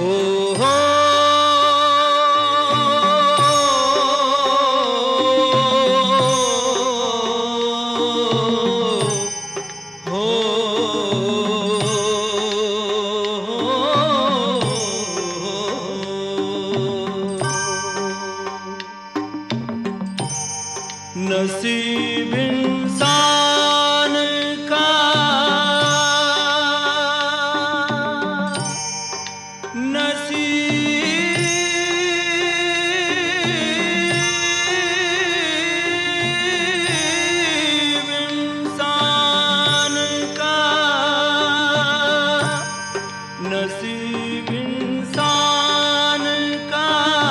हो नसीब इंसान का नसीब इंसान का नसीब इंसान का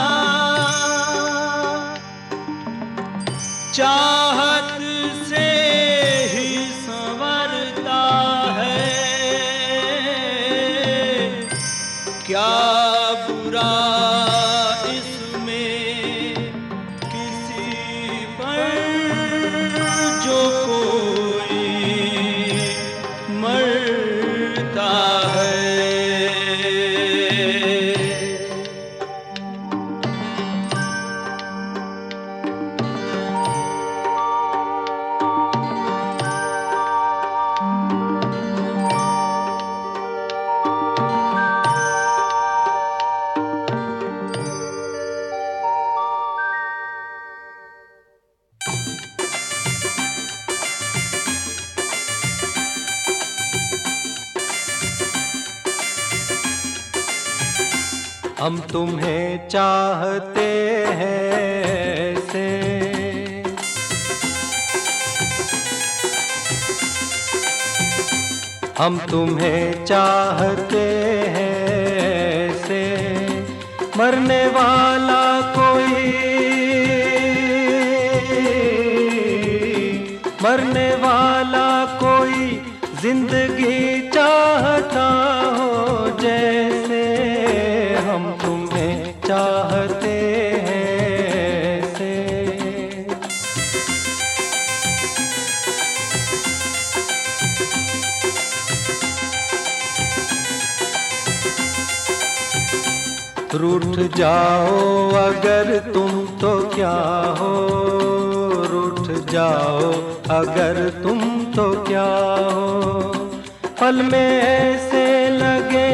चाहत से ही संवरता है। क्या बुरा इसमें किसी पर जो कोई मरता है। हम तुम्हें चाहते हैं ऐसे, हम तुम्हें चाहते हैं ऐसे, मरने वाला कोई, मरने वाला कोई जिंदगी चाहता हो जैसे। हम तुम्हें चाहते हैं ऐसे। रूठ जाओ अगर तुम तो क्या हो, रूठ जाओ अगर तुम तो क्या हो। पल में ऐसे लगे,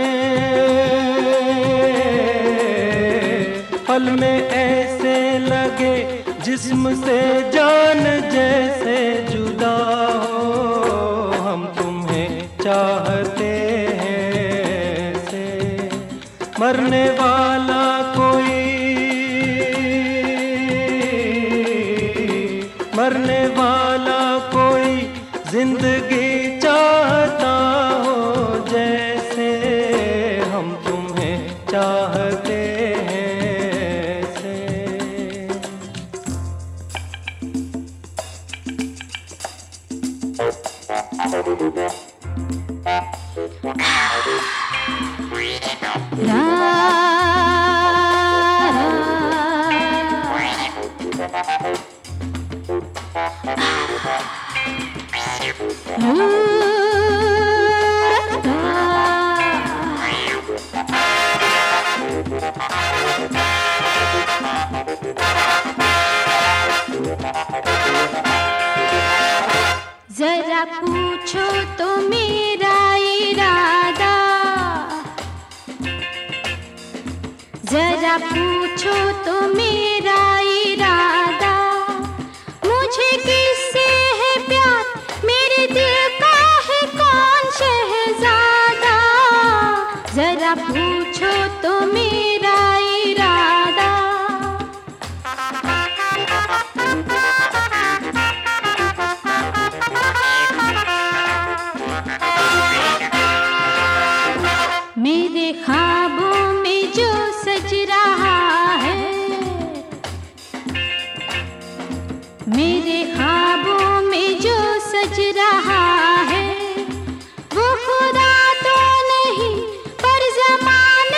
पल में ऐसे लगे जिस्म से जान जैसे जुदा हो। हम तुम्हें चाहते हैं ऐसे, मरने वाला कोई, मरने वाला कोई जिंदगी चाहता हो जैसे। हम तुम्हें चाहते हैं ऐसे। जरा पूछो तो मेरा इरादा, जरा पूछो तो मेरा इरादा। मुझे किससे है प्यार, मेरे दिल का है कौन शहजादा। जरा पूछो तो मेरा इरादा। मेरे ख्वाबों में जो सज रहा है, मेरे ख्वाबों में जो सज रहा है, वो खुदा तो नहीं पर ज़माना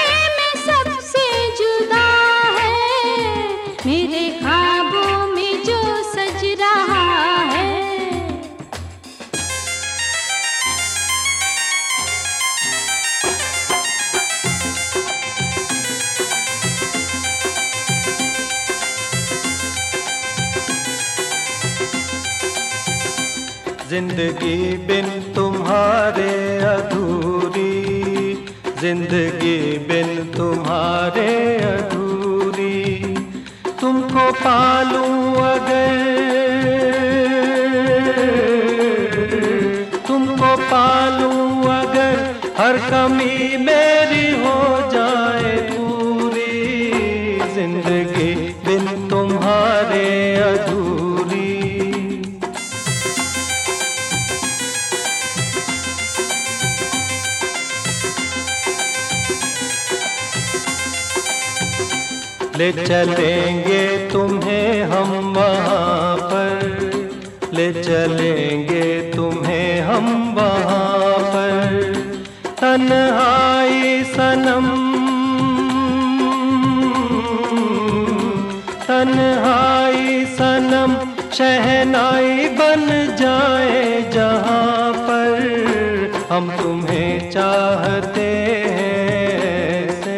जिंदगी बिन तुम्हारे अधूरी, जिंदगी बिन तुम्हारे अधूरी। तुमको पालूं अगर, तुमको पालूं अगर, हर कमी मेरी हो जाए पूरी। जिंदगी बिन तुम्हारे अधूरी। ले चलेंगे तुम्हें हम वहाँ पर, ले चलेंगे तुम्हें हम वहाँ पर। तन्हाई सनम, तन्हाई सनम शहनाई बन जाए जहाँ पर। हम तुम्हें चाहते हैं से,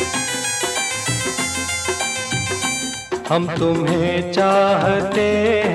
हम तुम्हें चाहते